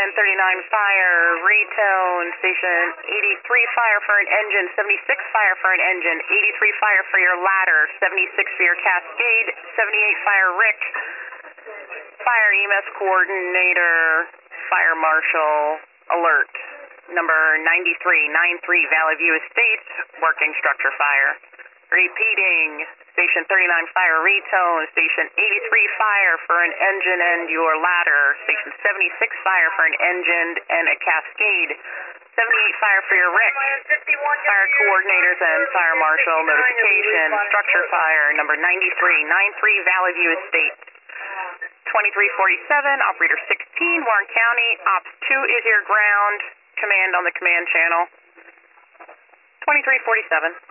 Station 39 fire, retone. Station 83 fire for an engine, 76 fire for an engine, 83 fire for your ladder, 76 for your cascade, 78 fire Rick, fire EMS coordinator, fire marshal, alert. Number 9393 Valley View Estates, working structure fire. Repeating, Station 39 fire retone, Station 83 fire for an engine and your ladder, Station 76 fire for an engine and a cascade, 78 fire for your Rick, fire coordinators and fire marshal notification, structure fire, number 9393 Valley View Estates. 2347, operator 16, Warren County, ops 2 is your ground, command on the command channel. 2347.